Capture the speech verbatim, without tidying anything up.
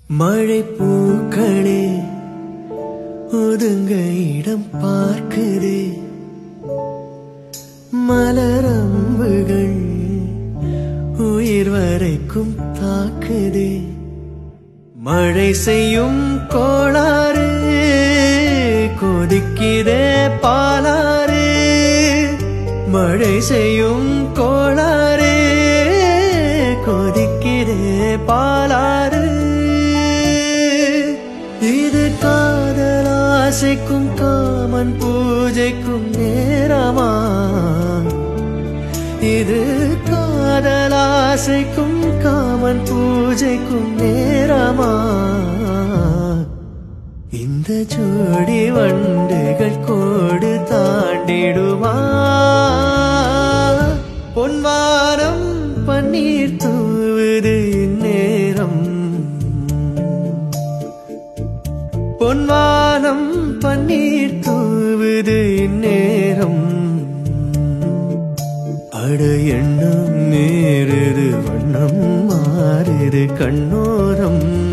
மழை பூக்களே ஒதுங்க இடம் பார்க்குதே, மலரம்புகள் உயிர் வரைக்கும் தாக்குதே. மழை செய்யும் கோளாறு கொதிக்கிறே பாலாறு, மழை செய்யும் கோளாறு கொதிக்கிறே பாலாறு. இது காதலாசைக்கும் காமன் பூஜைக்கும் நேரமா, இது காதலாசைக்கும் காமன் பூஜைக்கும் நேரமா. இந்த ஜோடி வண்டுகள் கோடு தாண்டிடுமா, பொன்வானம் பன்னீர் தூவுது இந்நேரம், பொன்வானம் பன்னீர் தூவுது இந்நேரம். அட எண்ணம் நேருது வண்ணம் மாறுது கண்ணோரம்.